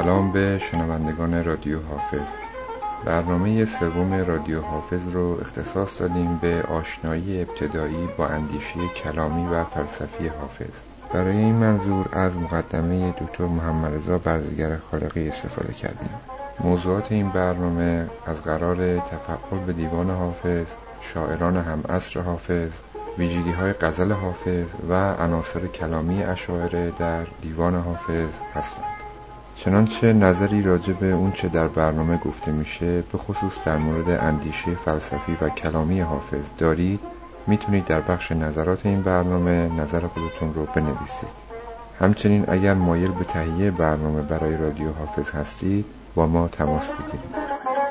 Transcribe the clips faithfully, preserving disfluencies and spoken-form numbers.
سلام به شنوندگان رادیو حافظ. برنامه سوم رادیو حافظ رو اختصاص دادیم به آشنایی ابتدایی با اندیشه کلامی و فلسفی حافظ. برای این منظور از مقدمه دکتر محمد رضا برزگر خالقی استفاده کردیم. موضوعات این برنامه از قرار تفعل به دیوان حافظ، شاعران هم عصر حافظ، ویژگی‌های غزل حافظ و عناصر کلامی اشاعره در دیوان حافظ هستند. چنانچه نظری راجع به اون چه در برنامه گفته میشه به خصوص در مورد اندیشه فلسفی و کلامی حافظ دارید، میتونید در بخش نظرات این برنامه نظر خودتون رو بنویسید. همچنین اگر مایل به تهیه برنامه برای رادیو حافظ هستید با ما تماس بگیرید.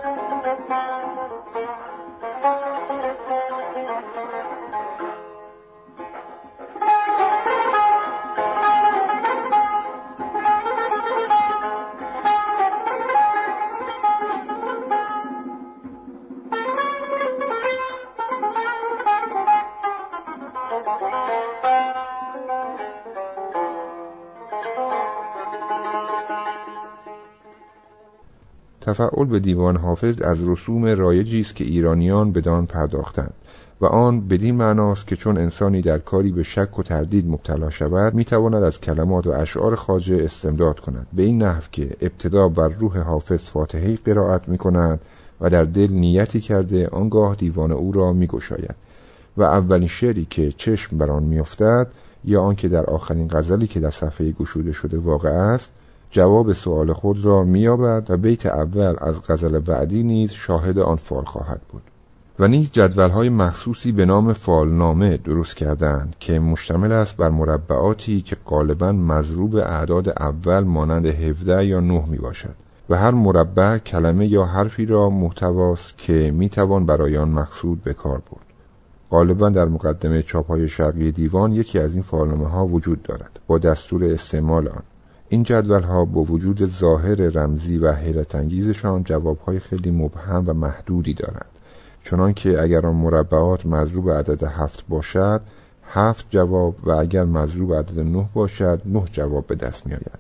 تفعل به دیوان حافظ از رسوم رایجی است که ایرانیان بدان پرداختند و آن بدین معناست که چون انسانی در کاری به شک و تردید مبتلا شود میتواند از کلمات و اشعار خواجه استمداد کند، به این نحو که ابتدا بر روح حافظ فاتحه قرائت میکند و در دل نیتی کرده آنگاه دیوان او را میگشاید و اولین شعری که چشم بر آن میافتد یا آن که در آخرین غزلی که در صفحه گشوده شده واقع است جواب سؤال خود را می‌یابد و بیت اول از غزل بعدی نیز شاهد آن فال خواهد بود. و نیز جدول‌های مخصوصی به نام فالنامه درست کردند که مشتمل است بر مربعاتی که غالباً مضروب اعداد اول مانند هفده یا نه میباشد و هر مربع کلمه یا حرفی را محتواست که میتوان برای آن مقصود به کار برد. غالباً در مقدمه چاپ‌های شرقی دیوان یکی از این فالنامه‌ها وجود دارد با دستور استعمال آن. این جدول‌ها با وجود ظاهر رمزی و حیرت انگیزشان جواب‌های خیلی مبهم و محدودی دارند، چنان که اگر آن مربعات مضروب عدد هفت باشد هفت جواب و اگر مضروب عدد نه باشد نه جواب به دست می‌آید.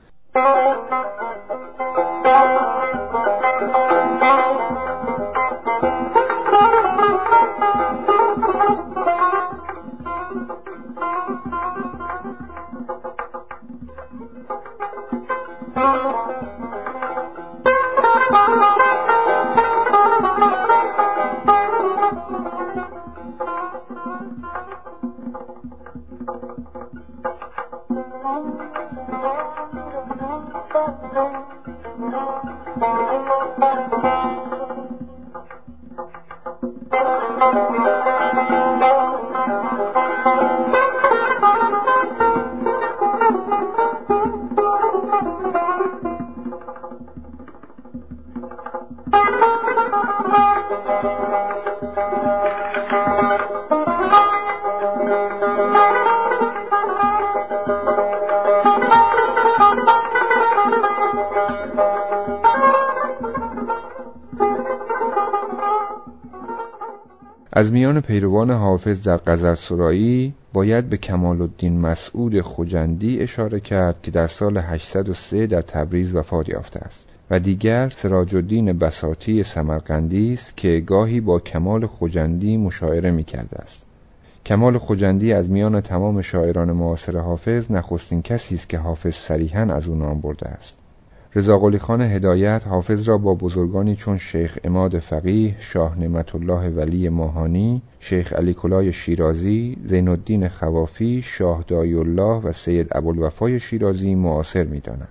از میان پیروان حافظ در غزلسرایی باید به کمال الدین مسعود خجندی اشاره کرد که در سال هشتصد و سه در تبریز وفات یافته است و دیگر سراج الدین بساطی سمرقندی است که گاهی با کمال خجندی مشاعره می‌کرده است. کمال خجندی از میان تمام شاعران معاصر حافظ نخستین کسی است که حافظ صریحاً از او نام برده است. رضا قلی خان هدایت حافظ را با بزرگانی چون شیخ عماد فقیه، شاه نعمت الله ولی ماهانی، شیخ علی کلای شیرازی، زین الدین خوافی، شاه داعی الله و سید ابوالوفای شیرازی معاصر می‌دانند.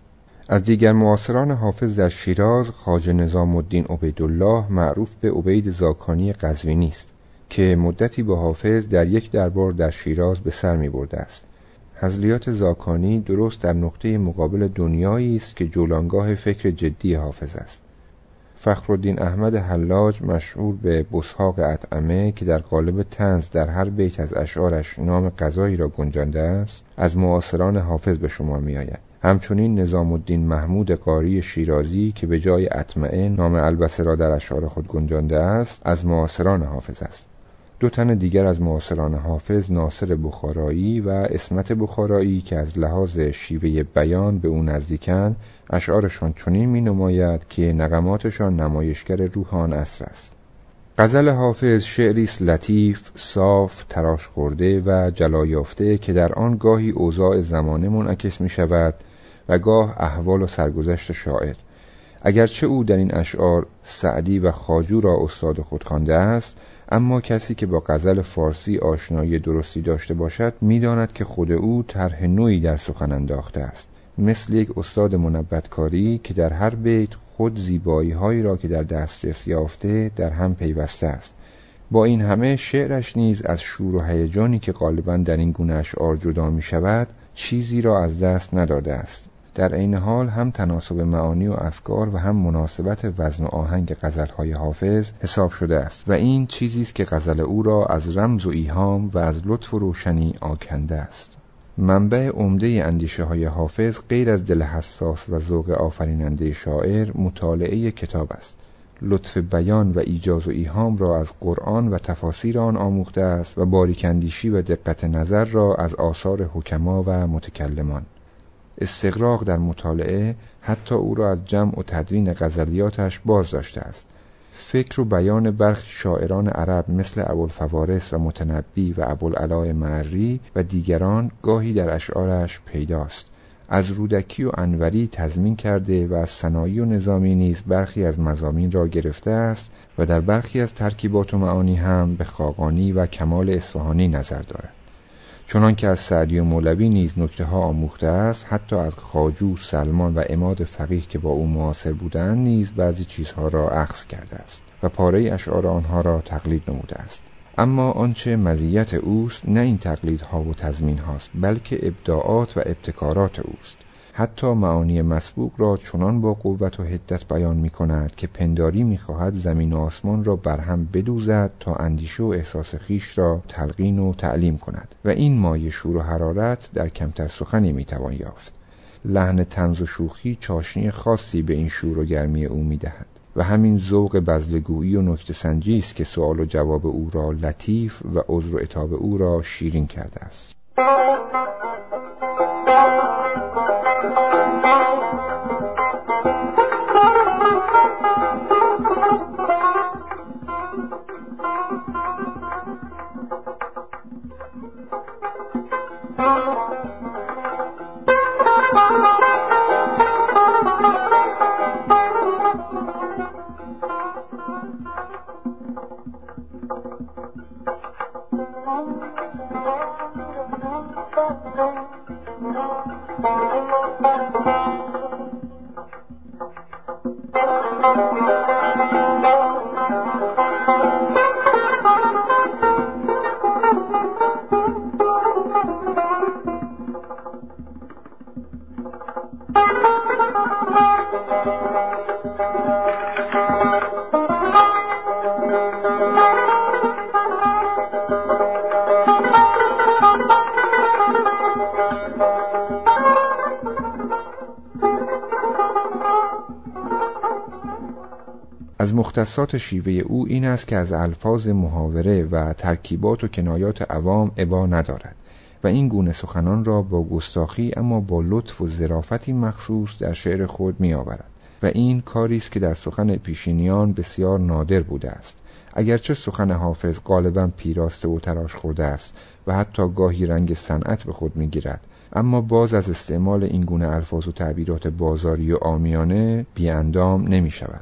از دیگر معاصران حافظ در شیراز خواجه نظام الدین عبیدالله معروف به عبید زاکانی قزوینی است که مدتی با حافظ در یک دربار در شیراز به سر می‌برده است. هزلیات زاکانی درست در نقطه مقابل دنیایی است که جولانگاه فکر جدی حافظ است. فخرالدین احمد حلاج مشهور به بسحاق اطعمه که در قالب طنز در هر بیت از اشعارش نام غذایی را گنجانده است از معاصران حافظ به شمار می آید. همچنین نظام الدین محمود قاری شیرازی که به جای اطمئن نام البسه را در اشعار خود گنجانده است از معاصران حافظ است. دو تن دیگر از معاصران حافظ، ناصر بخارایی و عصمت بخارایی که از لحاظ شیوه بیان به او نزدیکند، اشعارشان چنین می نماید که نغماتشان نمایشگر روح آن عصر است. غزل حافظ شعری است لطیف، صاف، تراش خورده و جلا یافته که در آن گاهی اوضاع زمانه منعکس می شود و گاه احوال و سرگذشت شاعر. اگرچه او در این اشعار سعدی و خواجو را استاد خود خوانده است، اما کسی که با غزل فارسی آشنایی درستی داشته باشد می‌داند که خود او طرح نوعی در سخن انداخته است، مثل یک استاد منبتکاری که در هر بیت خود زیبایی‌هایی را که در دسترس یافته در هم پیوسته است. با این همه شعرش نیز از شور و هیجانی که غالباً در این گونه اشعار جدا می‌شود چیزی را از دست نداده است. در عین حال هم تناسب معانی و افکار و هم مناسبت وزن و آهنگ غزل‌های حافظ حساب شده است و این چیزی است که غزل او را از رمز و ایهام و از لطف و روشنی آکنده است. منبع عمده اندیشه های حافظ غیر از دل حساس و ذوق آفریننده شاعر مطالعه کتاب است. لطف بیان و ایجاز و ایهام را از قرآن و تفاسیر آن آموخته است و باریک‌اندیشی و دقت نظر را از آثار حکما و متکلمان. استغراق در مطالعه حتی او را از جمع و تدوین غزلیاتش باز داشته است. فکر و بیان برخی شاعران عرب مثل ابوالفوارس و متنبی و ابوالعلاء معری و دیگران گاهی در اشعارش پیداست. از رودکی و انوری تضمین کرده و از ثنایی و نظامی نیز برخی از مضامین را گرفته است و در برخی از ترکیبات و معانی هم به خاقانی و کمال اصفهانی نظر دارد. چنان که از سعدی و مولوی نیز نکته ها آموخته است، حتی از خواجو، سلمان و عماد فقیه که با او معاصر بودند نیز بعضی چیزها را اخذ کرده است و پاره اشعار آنها را تقلید نموده است. اما آنچه مزیت اوست نه این تقلیدها و تضمین هاست، بلکه ابداعات و ابتکارات اوست. حتی معانی مسبوق را چنان با قوت و حدت بیان می کند که پنداری می خواهد زمین و آسمان را برهم بدوزد تا اندیشه و احساس خیش را تلقین و تعلیم کند و این مایه شور و حرارت در کمتر سخنی می توان یافت. لحن طنز و شوخی چاشنی خاصی به این شور و گرمی او می دهد و همین ذوق بذل‌گویی و نکته سنجی است که سؤال و جواب او را لطیف و عذر و عتاب او را شیرین کرده است. از مختصات شیوه او این است که از الفاظ محاوره و ترکیبات و کنایات عوام ابا ندارد و این گونه سخنان را با گستاخی اما با لطف و ظرافتی مخصوص در شعر خود می آورد و این کاری است که در سخن پیشینیان بسیار نادر بوده است. اگرچه سخن حافظ غالباً پیراسته و تراش خورده است و حتی گاهی رنگ صنعت به خود می گیرد، اما باز از استعمال این گونه الفاظ و تعبیرات بازاری و عامیانه بی اندام نمی شود.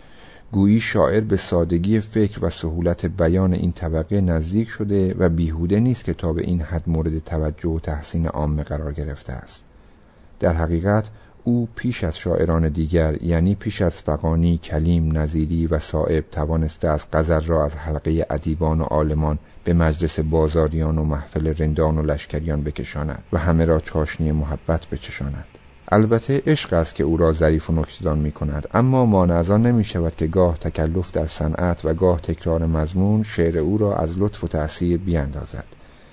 گویی شاعر به سادگی فکر و سهولت بیان این طبقه نزدیک شده و بیهوده نیست که تا به این حد مورد توجه و تحسین عامه قرار گرفته است. در حقیقت او پیش از شاعران دیگر، یعنی پیش از فغانی، کلیم، نظیری و صائب توانسته از غزل را از حلقه ادیبان و عالمان به مجلس بازاریان و محفل رندان و لشکریان بکشاند و همه را چاشنی محبت بچشاند. البته عشق است که او را ظریف و نکته‌دان می کند، اما مانع از آن نمی شود که گاه تکلف در صنعت و گاه تکرار مضمون شعر او را از لطف و تأثیر بیاندازد.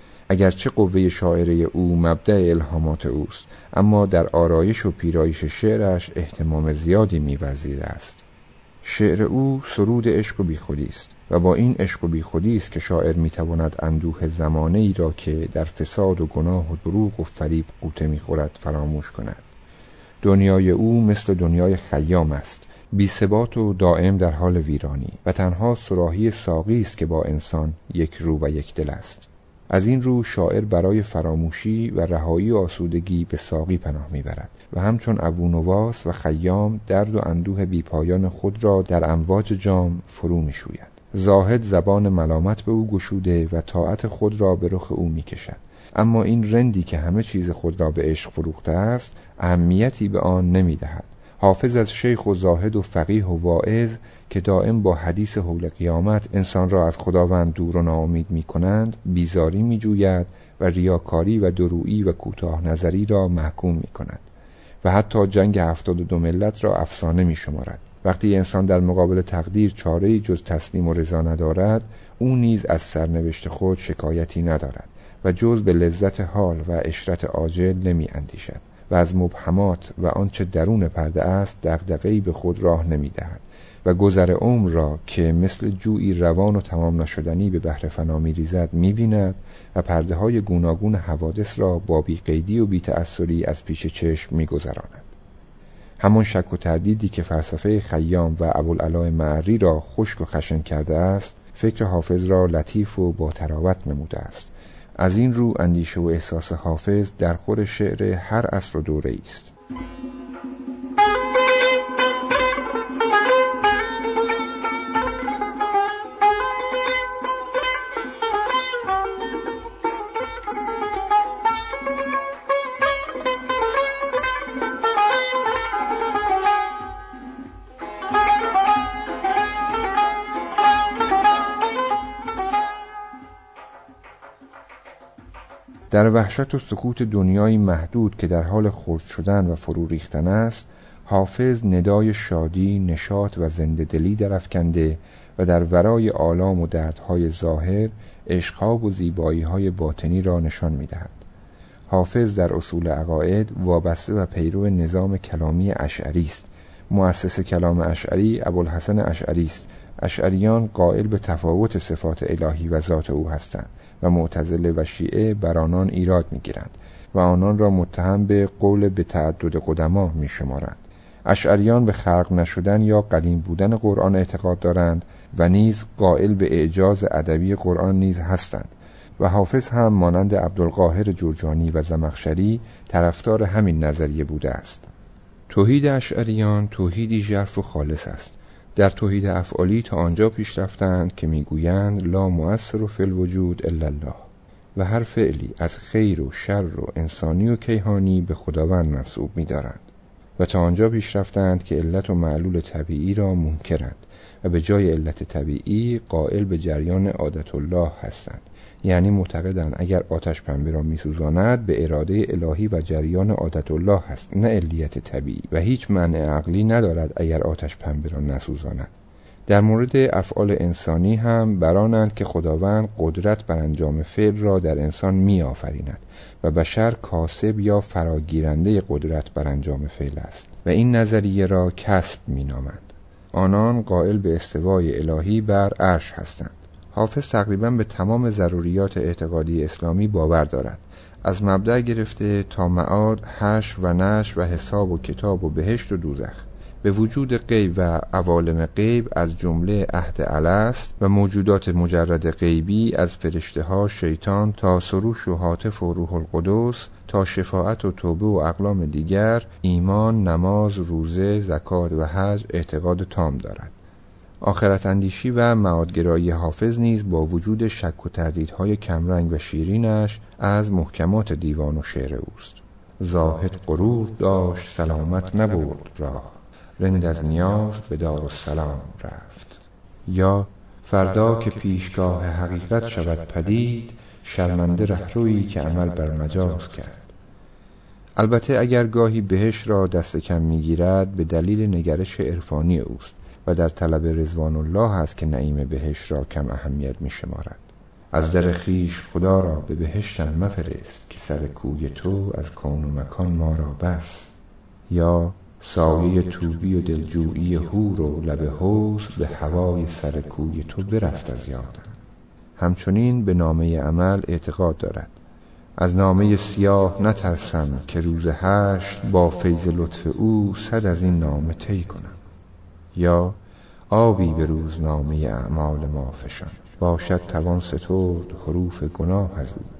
اگرچه قوه شاعره او مبدأ الهامات اوست، اما در آرایش و پیرایش شعرش اهتمام زیادی می ورزیده است. شعر او سرود عشق و بیخودی است و با این عشق و بیخودی است که شاعر میتواند اندوه زمانه ای را که در فساد و گناه و دروغ و فریب غوطه میخورد فراموش کند. دنیای او مثل دنیای خیام است، بی ثبات و دائم در حال ویرانی و تنها صراحی ساقی است که با انسان یک رو و یک دل است. از این رو شاعر برای فراموشی و رهایی و آسودگی به ساقی پناه میبرد و همچون ابونواس و خیام درد و اندوه بیپایان خود را در امواج جام فرو میشوید. زاهد زبان ملامت به او گشوده و طاعت خود را به رخ او میکشد، اما این رندی که همه چیز خود را به عشق فروخته است اهمیتی به آن نمیدهد. حافظ از شیخ و زاهد و فقیه و واعظ که دائم با حدیث حول قیامت انسان را از خداوند دور و ناامید می کنند بیزاری می جوید و ریاکاری و درویی و کوتاه نظری را محکوم می کند و حتی جنگ هفتاد و دو ملت را افسانه می شمارد. وقتی انسان در مقابل تقدیر چاره‌ای جز تسلیم و رضا ندارد، او نیز از سرنوشت خود شکایتی ندارد و جز به لذت حال و عشرت عاجل نمی اندیشد و از مبهمات و آنچه درون پرده است دغدغه‌ای به خود راه نمی دهد و گذر عمر را که مثل جویی روان و تمام نشدنی به بحر فنا می ریزد می بیند و پرده های گوناگون حوادث را با بی قیدی و بی تأثری از پیش چشم می گذراند. همان شک و تردیدی که فلسفه خیام و ابوالعلا معری را خشک و خشن کرده است، فکر حافظ را لطیف و با طراوت نموده است. از این رو اندیشه و احساس حافظ در خور شعر هر عصر و دوره است. در وحشت و سکوت دنیایی محدود که در حال خرد شدن و فرو ریختن است، حافظ ندای شادی، نشاط و زنده دلی درافکنده و در ورای آلام و دردهای ظاهر عشقها و زیبایی‌های باطنی را نشان می‌دهد. حافظ در اصول عقاید وابسته و پیرو نظام کلامی اشعری است. مؤسس کلام اشعری ابوالحسن اشعری است. اشعریان قائل به تفاوت صفات الهی و ذات او هستند و معتزله و شیعه بر آنان ایراد می‌گیرند و آنان را متهم به قول به تعدد قدما می‌شمارند. اشعریان به خلق نشدن یا قدیم بودن قرآن اعتقاد دارند و نیز قائل به اعجاز ادبی قرآن نیز هستند و حافظ هم مانند عبدالقاهر جرجانی و زمخشری طرفدار همین نظریه بوده است. توحید اشعریان توحیدی ژرف و خالص است. در توحید افعالی تا آنجا پیش رفتند که میگویند لا مؤثر فی الوجود الا الله و هر فعلی از خیر و شر و انسانی و کیهانی به خداوند منسوب می‌دارند و تا آنجا پیش رفتند که علت و معلول طبیعی را منکرند و به جای علت طبیعی قائل به جریان عادت الله هستند، یعنی معتقدند اگر آتش پنبه را می‌سوزاند به اراده الهی و جریان عادت الله هست، نه علیت طبیعی، و هیچ مانع عقلی ندارد اگر آتش پنبه را نسوزاند. در مورد افعال انسانی هم برانند که خداوند قدرت بر انجام فعل را در انسان می‌آفریند و بشر کاسب یا فراگیرنده قدرت بر انجام فعل است و این نظریه را کسب می‌نامند. آنان قائل به استوای الهی بر عرش هستند. حافظ تقریباً به تمام ضروریات اعتقادی اسلامی باور دارد، از مبدأ گرفته تا معاد، حشر و نشر و حساب و کتاب و بهشت و دوزخ، به وجود غیب و عوالم غیب از جمله عهد الست و موجودات مجرد غیبی از فرشته ها، شیطان تا سروش و هاتف و روح القدس تا شفاعت و توبه و اقلام دیگر، ایمان، نماز، روزه، زکات و حج اعتقاد تام دارد. آخرت اندیشی و معادگرایی حافظ نیز با وجود شک و تردیدهای کمرنگ و شیرینش از محکمات دیوان و شعر اوست. زاهد غرور داشت سلامت نبرد راه، رند از نیاز به دارالسلام رفت. یا فردا که پیشگاه حقیقت شود پدید، شرمنده رهرویی که عمل بر مجاز کرد. البته اگر گاهی بهش را دست کم میگیرد به دلیل نگرش عرفانی اوست و در طلب رضوان الله است که نعیم بهشت را کم اهمیت می شمارد. از در خیش خدا را به بهشتم مفرست، که سر کوی تو از کون و مکان ما را بس. یا سایه طوبی و دلجویی هور و لب حوض به هوای سر کوی تو برفت از یادم. همچنین به نامه عمل اعتقاد دارد: از نامه سیاه نترسم که روز حشر با فیض لطف او صد از این نامه طی کنم. یا آبی به روزنامه اعمال ما فشان، باشد توان سترد حروف گناه از او.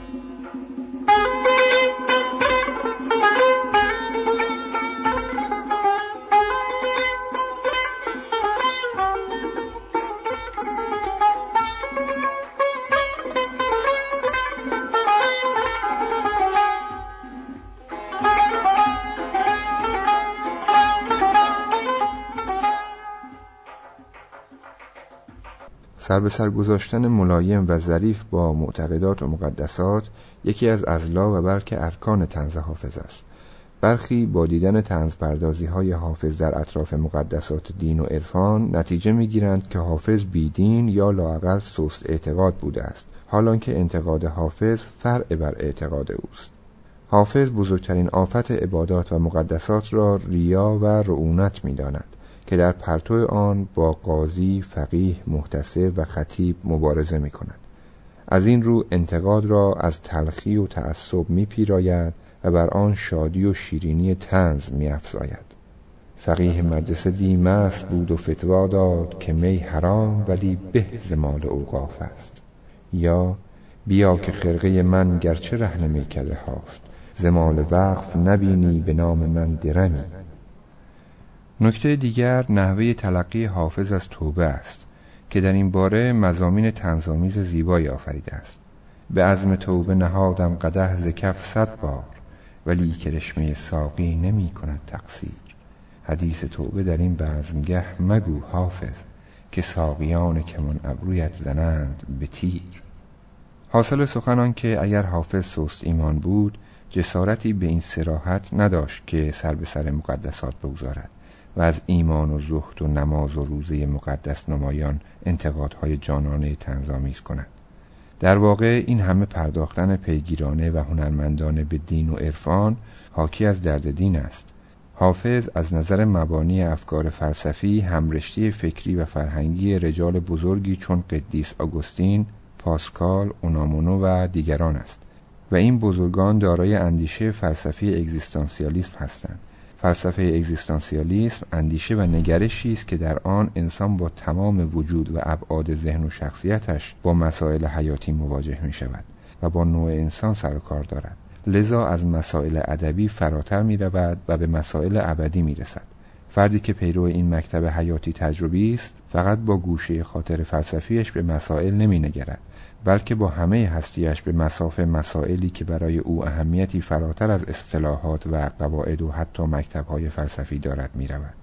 سر به سر گذاشتن ملایم و ظریف با معتقدات و مقدسات یکی از اضلاع و بلکه ارکان طنز حافظ است. برخی با دیدن طنز پردازی های حافظ در اطراف مقدسات دین و عرفان نتیجه می گیرند که حافظ بیدین یا لااقل سست اعتقاد بوده است، حالانکه انتقاد حافظ فرع بر اعتقاد اوست. حافظ بزرگترین آفت عبادات و مقدسات را ریا و رعونت می داند که در پرتو آن با قاضی، فقیه، محتسب و خطیب مبارزه می کند. از این رو انتقاد را از تلخی و تعصب می پیراید و بر آن شادی و شیرینی طنز می افزاید. فقیه مجلس دی مست بود و فتوا داد که می حرام ولی به ز مال اوقاف است. یا بیا که خرقه من گرچه رهن میکده هاست، ز مال وقف نبینی به نام من درمی. نکته دیگر نحوه تلقی حافظ از توبه است که در این باره مضامین طنزآمیز زیبایی آفریده است. به عزم توبه نهادم قدح ز کف صد بار، ولی کرشمه ساقی نمی کند تقصیر. حدیث توبه در این بزمگه مگو حافظ، که ساقیان کمان ابرویت زنند به تیر. حاصل سخن آن که اگر حافظ سست ایمان بود، جسارتی به این صراحت نداشت که سر به سر مقدسات بگذارد و از ایمان و زهد و نماز و روزه مقدس نمایان انتقادهای جانانه طنزآمیز کند. در واقع این همه پرداختن پیگیرانه و هنرمندانه به دین و عرفان حاکی از درد دین است. حافظ از نظر مبانی افکار فلسفی همرشته فکری و فرهنگی رجال بزرگی چون قدیس آگوستین، پاسکال، اونامونو و دیگران است و این بزرگان دارای اندیشه فلسفی اگزیستانسیالیسم هستند. فلسفه اگزیستانسیالیسم اندیشه و نگرشی است که در آن انسان با تمام وجود و ابعاد ذهن و شخصیتش با مسائل حیاتی مواجه می شود و با نوع انسان سر و کار دارد. لذا از مسائل ادبی فراتر می رود و به مسائل ابدی می رسد. فردی که پیرو این مکتب حیاتی تجربی است فقط با گوشه خاطر فلسفیش به مسائل نمی نگرد، بلکه با همه هستیش به مسافه مسائلی که برای او اهمیتی فراتر از اصطلاحات و قواعد و حتی مکتب‌های فلسفی دارد می رود.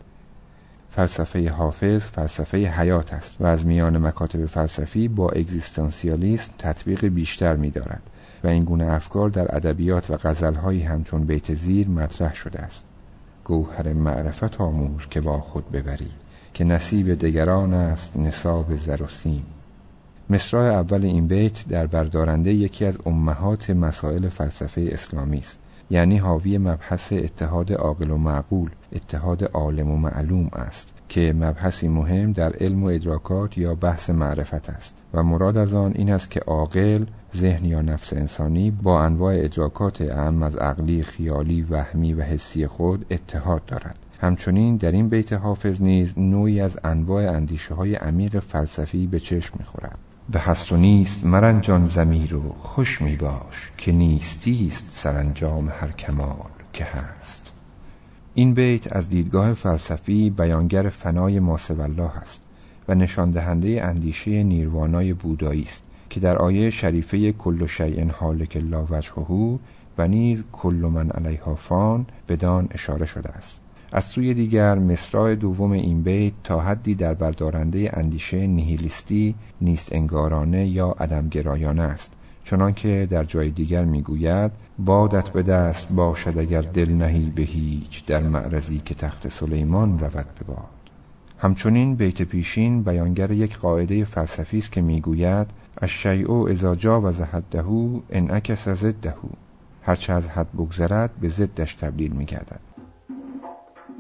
فلسفه حافظ فلسفه حیات است و از میان مکاتب فلسفی با اگزیستانسیالیسم تطبیق بیشتر می دارد و این گونه افکار در ادبیات و غزل‌هایی همچون بیت زیر مطرح شده است. گوهر معرفت آموز که با خود ببری، که نصیب دگران است نصاب زر و سیم. مصرع اول این بیت در بردارنده یکی از امهات مسائل فلسفه اسلامی است، یعنی حاوی مبحث اتحاد عاقل و معقول، اتحاد عالم و معلوم است که مبحثی مهم در علم و ادراکات یا بحث معرفت است و مراد از آن این است که عاقل، ذهن یا نفس انسانی با انواع ادراکات اعم از عقلی، خیالی، وهمی و حسی خود اتحاد دارد. همچنین در این بیت حافظ نیز نوعی از انواع اندیشه های عمیق فلسفی به چشم می‌خورد. به هست و نیست مرنجان ضمیر و خوش می باش، که نیستیست سرانجام هر کمال که هست. این بیت از دیدگاه فلسفی بیانگر فنای ماسوی الله است و نشان دهنده اندیشه نیروانای بودایی است که در آیه شریفه کل شیء هالک الا وجهه و نیز کل من علیها فان بدان اشاره شده است. از سوی دیگر مصرع دوم این بیت تا حدی در بردارنده اندیشه نیهیلیستی، نیست انگارانه یا عدمگرایانه است، چنان که در جای دیگر میگوید بادت به دست باشد اگر دل نهی به هیچ، در معرضی که تخت سلیمان رود به باد. همچنین بیت پیشین بیانگر یک قاعده فلسفی است که میگوید الشیء اذا جاوز حده انعکس ضده، هرچه از حد بگذرد به ضدش تبدیل میگردد.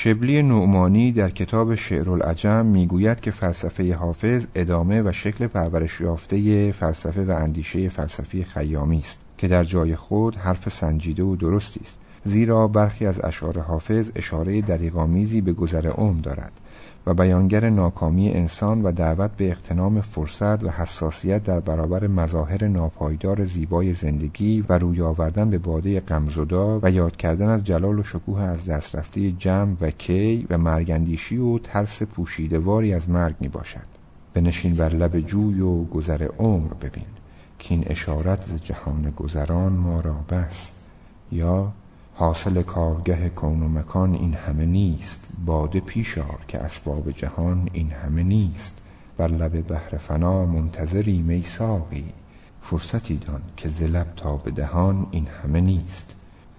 شبلی نعمانی در کتاب شعرالعجم میگوید که فلسفه حافظ ادامه و شکل پرورش یافته فلسفه و اندیشه فلسفی خیامی است که در جای خود حرف سنجیده و درستی است، زیرا برخی از اشعار حافظ اشاره دریغ‌آمیزی به گذر عمر دارد و بیانگر ناکامی انسان و دعوت به اغتنام فرصت و حساسیت در برابر مظاهر ناپایدار زیبای زندگی و روی آوردن به باده غمزدا و یاد کردن از جلال و شکوه از دست رفته جمع و کی و مرگندیشی و ترس پوشیده‌واری از مرگ می باشد. بنشین بر لب جوی و گذر عمر ببین که این اشارت ز جهان گذران ما را بس. یا حاصل کارگه کون و مکان این همه نیست، باده پیش آر که اسباب جهان این همه نیست. بر لب بحر فنا منتظری می ساقی، فرصتی دان که ز لب تا به دهان این همه نیست.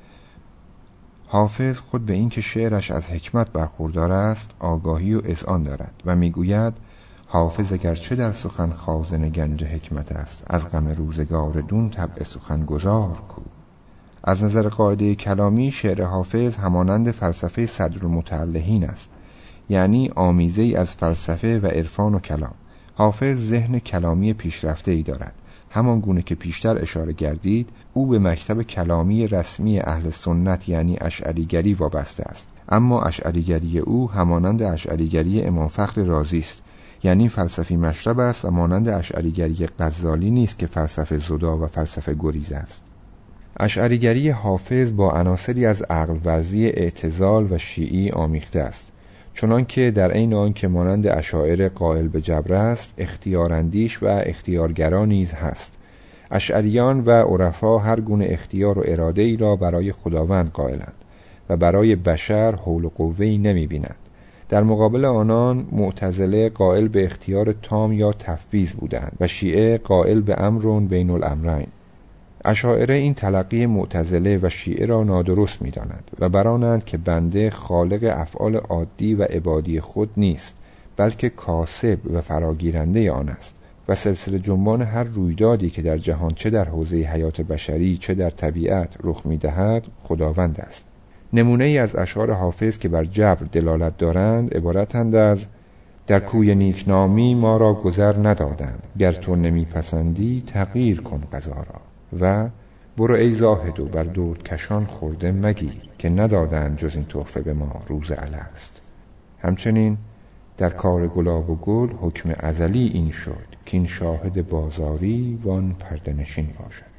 حافظ خود به این که شعرش از حکمت برخوردار است آگاهی و اذعان دارد و میگوید حافظ اگرچه در سخن خازن گنج حکمت است، از غم روزگار دون طبع سخن گزار کو. از نظر قاعده کلامی شعر حافظ همانند فلسفه صدرالمتألهین است، یعنی آمیزه‌ای از فلسفه و عرفان و کلام. حافظ ذهن کلامی پیشرفته‌ای دارد، همان گونه که پیشتر اشاره گردید او به مکتب کلامی رسمی اهل سنت یعنی اشعریگری وابسته است، اما اشعریگری او همانند اشعریگری امام فخر رازی است، یعنی فلسفی مشرب است و مانند اشعریگری غزالی نیست که فلسفه زدا و فلسفه گریز است. اشعریگری حافظ با عناصری از عقل ورزی اعتزال و شیعی آمیخته است، چنان که در عین آن که مانند اشاعره قائل به جبر است، اختیاراندیش و اختیارگرا نیز هست. اشعریان و عرفا هر گونه اختیار و اراده ای را برای خداوند قائلند و برای بشر حول و قوه‌ای نمی بینند. در مقابل آنان معتزله قائل به اختیار تام یا تفویض بودند و شیعه قائل به امر بین الامرین. اشاعره این تلقی معتزله و شیعه را نادرست می‌دانند و برانند که بنده خالق افعال عادی و عبادی خود نیست، بلکه کاسب و فراگیرنده آن است و سلسله جنبان هر رویدادی که در جهان چه در حوزه حیات بشری چه در طبیعت رخ می‌دهد خداوند است. نمونه ای از اشعار حافظ که بر جبر دلالت دارند عبارتند از در کوی نیکنامی ما را گذر ندادند، گر تو نمیپسندی تغییر کن قضا را. و برو ای زاهدو بر درد کشان خورده مگیر، که ندادند جز این تحفه به ما روز الست. همچنین در کار گلاب و گل حکم ازلی این شد، که این شاهد بازاری وان پرده نشین باشد.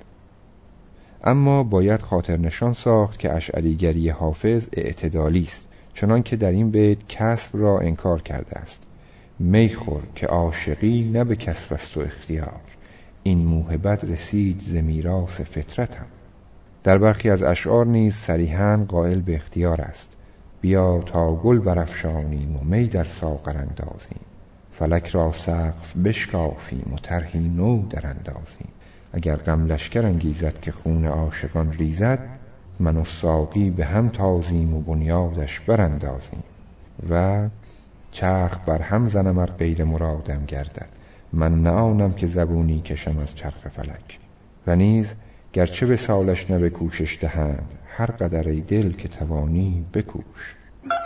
اما باید خاطر نشان ساخت که اشعریگری حافظ اعتدالی است، چنان که در این بیت کسب را انکار کرده است. می خور که عاشقی نه به کسب است و اختیار، این موهبت رسید ز میراث فطرتم. در برخی از اشعار نیز صریحاً قائل به اختیار است. بیا تا گل برافشانیم و می در ساغر اندازیم، فلک را سقف بشکافیم و طرحی نو در اندازیم. اگر غم لشکر انگیزد که خون عاشقان ریزد، من و ساقی به هم تازیم و بنیادش براندازیم. و چرخ بر هم زنم ار غیر مرادم گردد، من نه آنم که زبونی کشم از چرخ فلک. و نیز گرچه به سالش نه به کوشش دهند، هر قدر ای دل که توانی بکوش.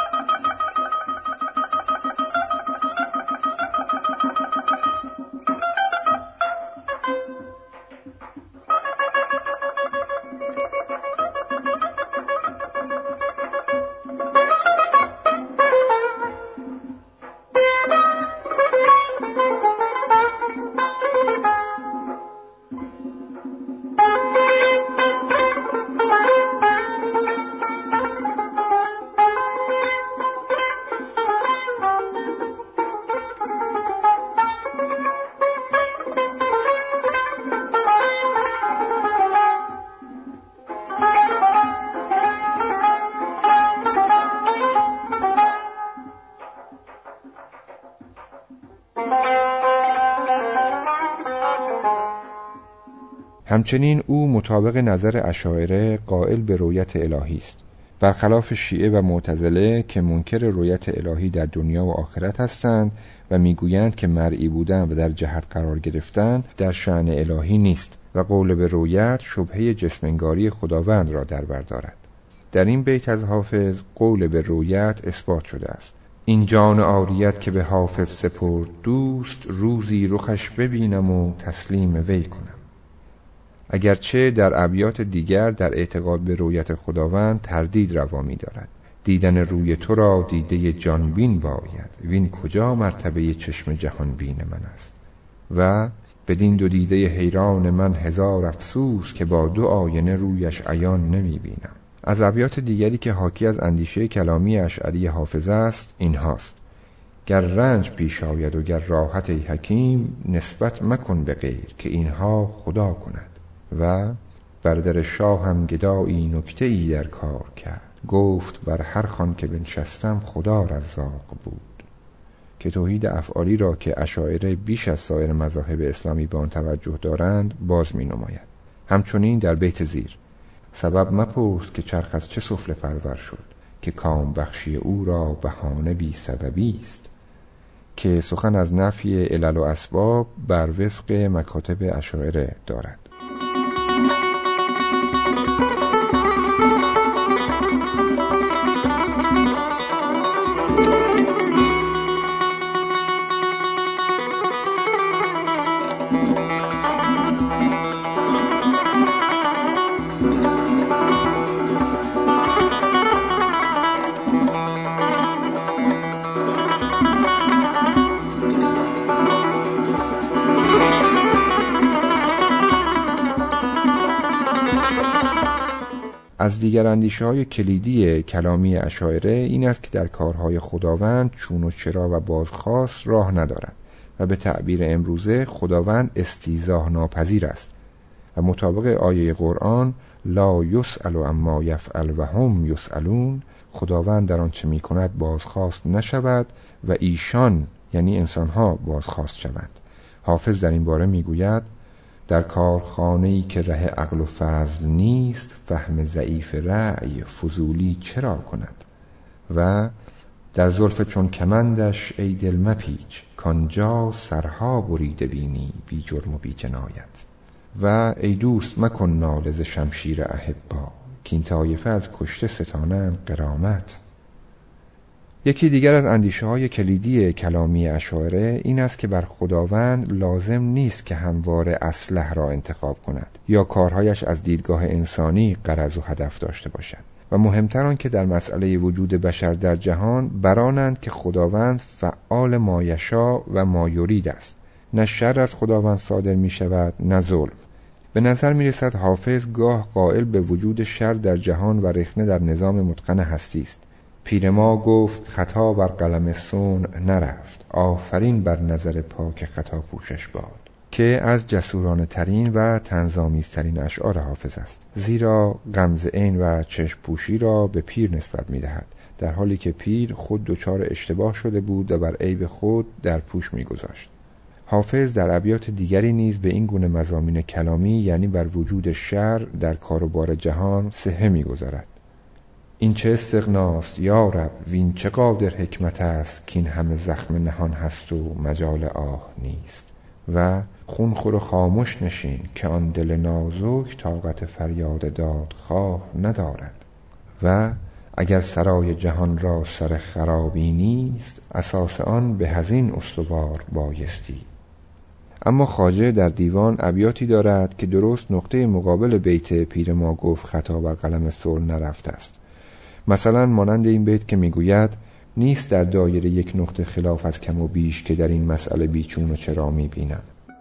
همچنین او مطابق نظر اشاعره قائل به رؤیت الهی است، برخلاف شیعه و معتزله که منکر رؤیت الهی در دنیا و آخرت هستند و میگویند که مرئی بودن و در جهت قرار گرفتن در شأن الهی نیست و قول به رؤیت شبهه جسم انگاری خداوند را در بر دارد. در این بیت از حافظ قول به رویت اثبات شده است. این جان عاریت که به حافظ سپرد دوست، روزی رخش ببینم و تسلیم وی کنم. اگرچه در ابیات دیگر در اعتقاد به رویت خداوند تردید روا می دارد. دیدن روی تو را دیده جانبین باید، وین کجا مرتبه چشم جهان بین من است. و بدین دو دیده حیران من هزار افسوس، که با دو آینه رویش عیان نمی بینم. از ابیات دیگری که حاکی از اندیشه کلامی اشعری حافظ است این هاست: گر رنج پیش آید و گر راحت ای حکیم، نسبت مکن به غیر که اینها خدا کند. و بر در شاه هم گدایی نکته ای در کار کرد، گفت بر هر خوان که بنشستم خدا رزاق بود. که توحید افعالی را که اشاعره بیش از سایر مذاهب اسلامی به آن توجه دارند باز می نماید. همچنین در بیت زیر: سبب مپرس که چرخ از چه سفله پرور شد، که کام بخشی او را بهانه بی سببی است. که سخن از نفی علل و اسباب بر وفق مکاتب اشاعره دارد. از دیگر اندیشه‌های کلیدی کلامی اشاعره این است که در کارهای خداوند چون و چرا و بازخواست راه ندارد و به تعبیر امروزه خداوند استیضاح ناپذیر است و مطابق آیه قرآن لا یسأل عما یفعل و هم یسألون، خداوند در آنچه می‌کند بازخواست نشود و ایشان یعنی انسان‌ها بازخواست شوند. حافظ در این باره می‌گوید: در کارخانه‌ای که ره عقل و فضل نیست، فهم ضعیف رأی فضولی چرا کند. و در زلف چون کمندش ای دل مپیچ، کانجا سرها بریده بینی بی جرم و بی جنایت. و ای دوست مکن ناله ز شمشیر احبا، که این طایفه از کشته ستانند غرامت. یکی دیگر از اندیشه‌های کلیدی کلامی اشاعره این است که بر خداوند لازم نیست که همواره اصلح را انتخاب کند یا کارهایش از دیدگاه انسانی غرض و هدف داشته باشد. و مهمتر آن که در مسئله وجود بشر در جهان برانند که خداوند فعال ما یشاء و ما یرید است. نه شر از خداوند صادر می شود نه ظلم. به نظر می رسد حافظ گاه قائل به وجود شر در جهان و رخنه در نظام متقن هستی است. پیر ما گفت خطا بر قلم صنع نرفت، آفرین بر نظر پاک خطا پوشش باد. که از جسورانه ترین و طنزآمیزترین اشعار حافظ است، زیرا غمز عین و چشم پوشی را به پیر نسبت می دهد، در حالی که پیر خود دچار اشتباه شده بود و بر عیب خود در پوش می گذاشت. حافظ در ابیات دیگری نیز به این گونه مضامین کلامی یعنی بر وجود شر در کاروبار جهان صحه می گذارد. این چه استغناست یا رب، وین چه قادر حکمت است، که این همه زخم نهان هست و مجال آه نیست. و خون خور و خاموش نشین، که آن دل نازک طاقت فریاد داد خواه ندارد. و اگر سرای جهان را سر خرابی نیست، اساس آن به هزین استوار بایستی. اما خواجه در دیوان ابیاتی دارد که درست نقطه مقابل بیت پیر ما گفت خطا بر قلم صلح نرفته است. مثلا مانند این بیت که میگوید: نیست در دایره یک نقطه خلاف از کم و بیش، که در این مسئله بیچون و چرا میبینم.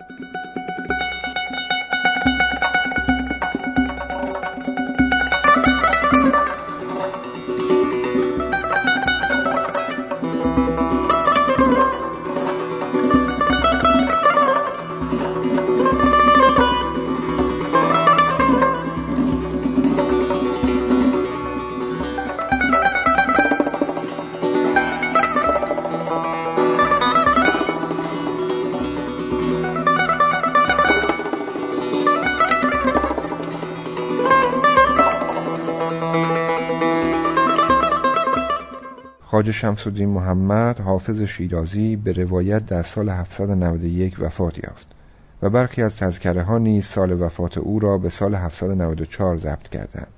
خواجه شمس الدین محمد حافظ شیرازی به روایت در سال هفتصد و نود و یک وفات یافت و برخی از تذکره ها نیز سال وفات او را به سال هفتصد و نود و چهار ضبط کردند.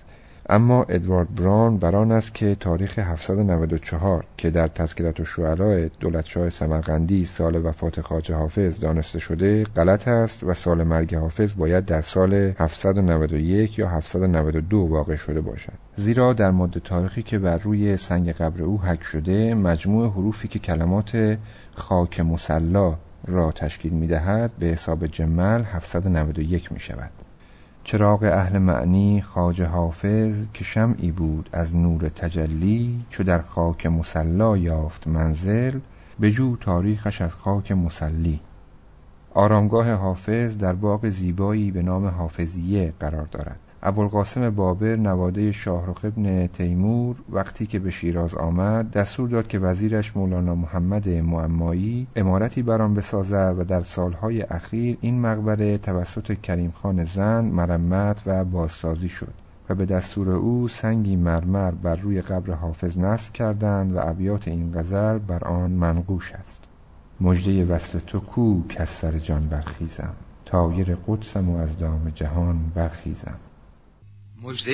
اما ادوارد براون بر آن است که تاریخ هفتصد و نود و چهار که در تذکرة الشعراء دولتشاه سمرقندی سال وفات خواجه حافظ دانسته شده غلط است و سال مرگ حافظ باید در سال هفتصد و نود و یک یا هفتصد و نود و دو واقع شده باشد، زیرا در ماده تاریخی که بر روی سنگ قبر او حک شده مجموع حروفی که کلمات خاک مصلا را تشکیل می‌دهد به حساب جمل هفتصد و نود و یک می‌شود. چراغ اهل معنی خواجه حافظ که شمعی بود از نور تجلی، چو در خاک مصلا یافت منزل، بجو تاریخش از خاک مصلی. آرامگاه حافظ در باغ زیبایی به نام حافظیه قرار دارد. ابوالقاسم بابر نواده شاهرخ ابن تیمور وقتی که به شیراز آمد دستور داد که وزیرش مولانا محمد معمایی عمارتی بر آن بسازد و در سالهای اخیر این مقبره توسط کریم خان زند مرمت و بازسازی شد و به دستور او سنگی مرمر بر روی قبر حافظ نصب کردند و ابیات این غزل بر آن منقوش است. مژده وصل تو کو کز سر جان برخیزم، طایر قدسم و از دام جهان برخیزم. مژده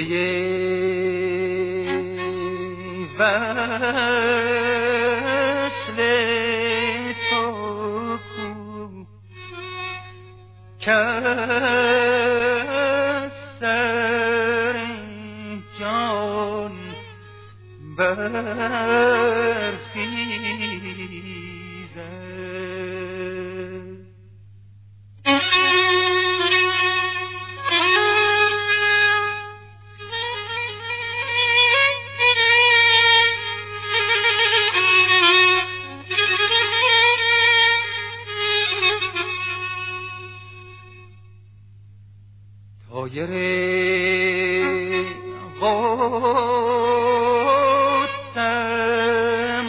وصل تو کو کز سر جان برخیزم. طایر قدسم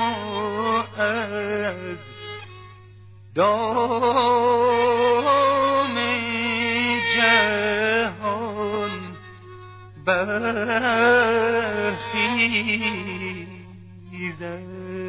از دام جهان برخیزم.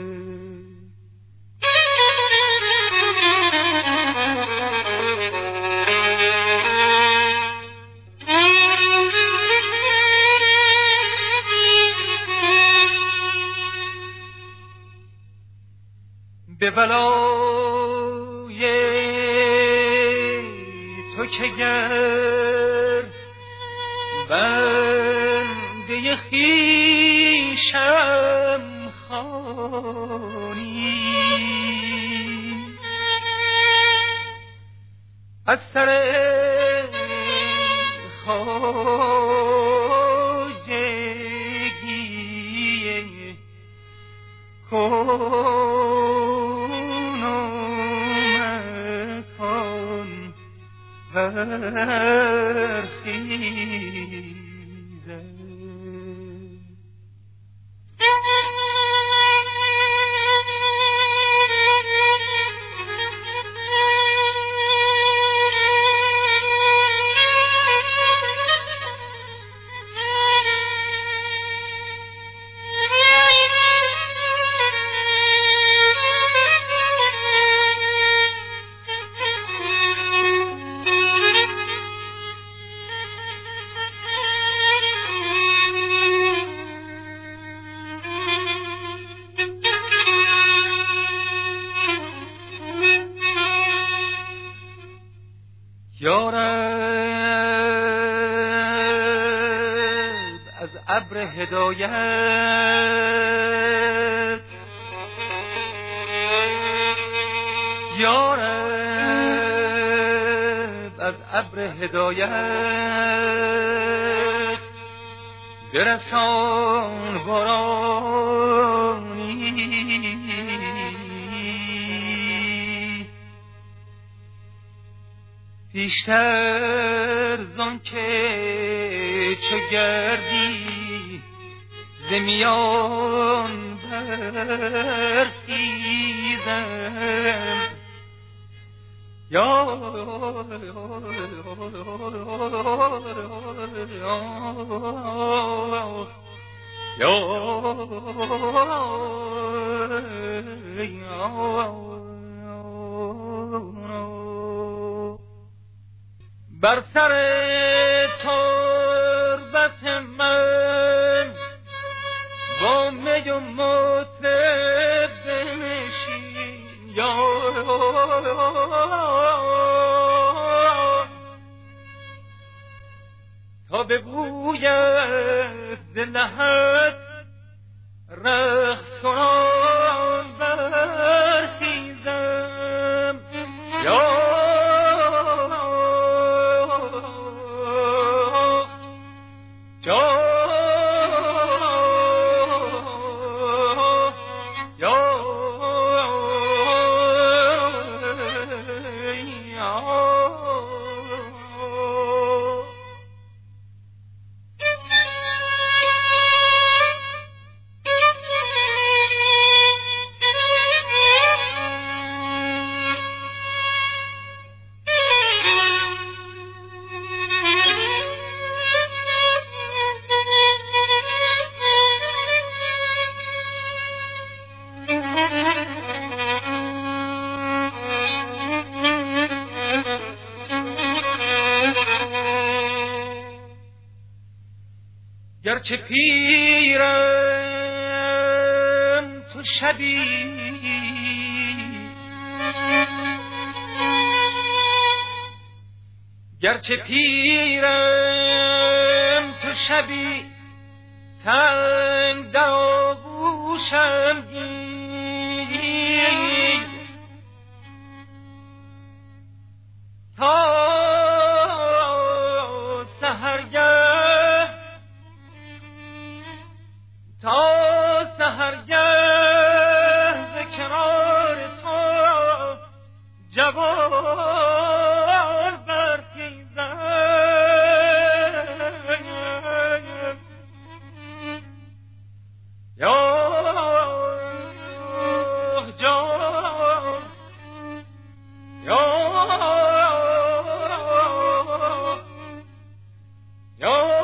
به ولای تو که گر بنده خویشم خوانی، از سر خواجگی کن و مکن برخیزم. یارب از ابر هدایت، یارب از ابر هدایت برسان بارانی، بیشتر زان که چو گردی ز میان برخیزم. یا بر سر تربت من با می و مطرب بنشین یا تا بگوید ز لحد رقص کنان برخیزم یا گرچه پیرم تو شبی گرچه پیرم تو شبی تنگ در آغوشم گیر تا سحرگه تا سحرگه ز کنار تو جوان برخیزم یا جان یا یا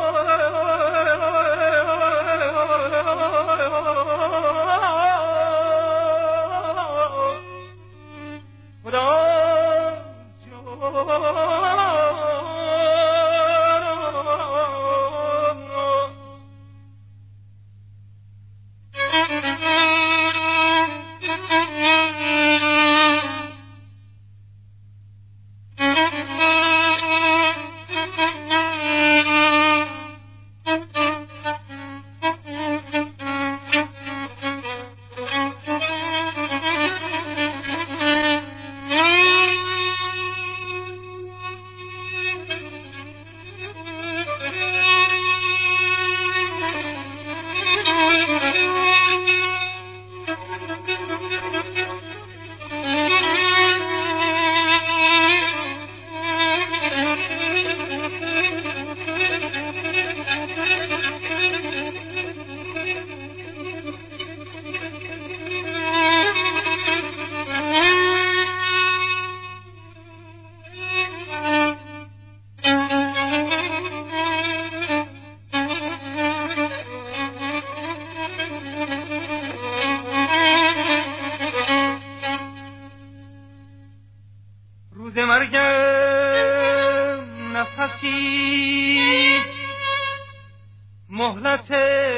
روز مرگم نفسی مهلت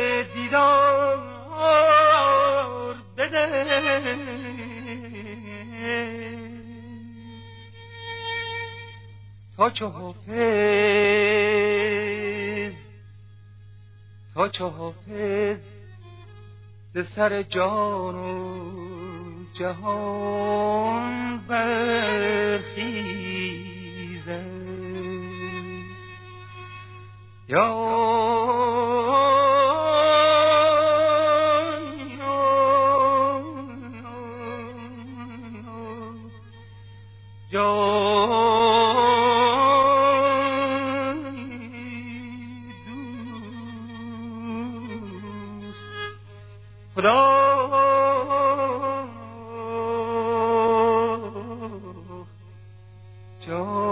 دیدار بده تا چه حافظ تا چه حافظ ز سر جان و جهان برخیزه یا خدا جان